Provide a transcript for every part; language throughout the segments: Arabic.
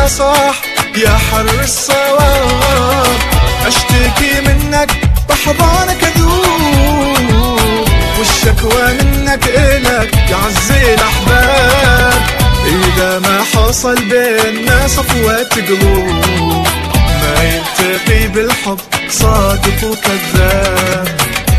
الهوى صاح يا حر الصواب، اشتكي منك بحضانك اذوب، والشكوى منك الك يعز الاحباب. اذا ما حصل بيننا صفوة قلوب، ما يلتقي بالحب صادق وكذاب.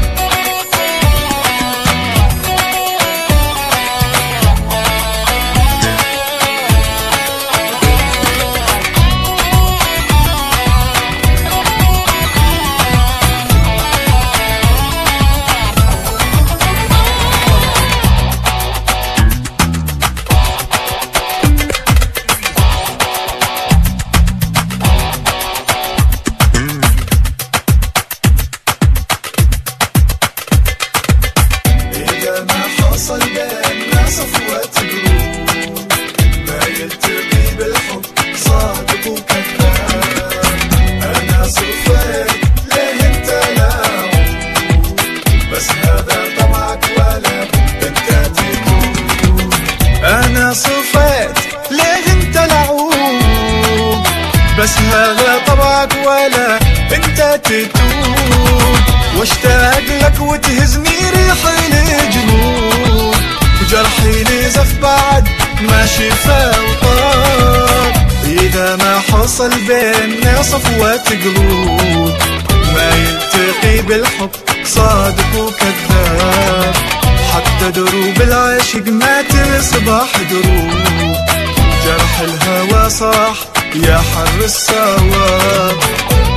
حصل بيننا صفوة قلوب، ما يلتقي بالحب صادق وكذاب. أنا صفيت ليه انت لاعب، بس هذا طبعك ولا انت تتوب. أنا صفيت ليه انت لعوب، بس هذا طبعك ولا انت تتوب. واشتاق لك وتهزني ريح الجنون، وجرحي نزف بعد ما شفا وطاب. إذا ما حصل بيننا صفوة قلوب، ما يلتقي بالحب صادق وكذاب. حتى دروب العشق ما تصبح دروب، جرح الهوى صاح يا حر الصواب.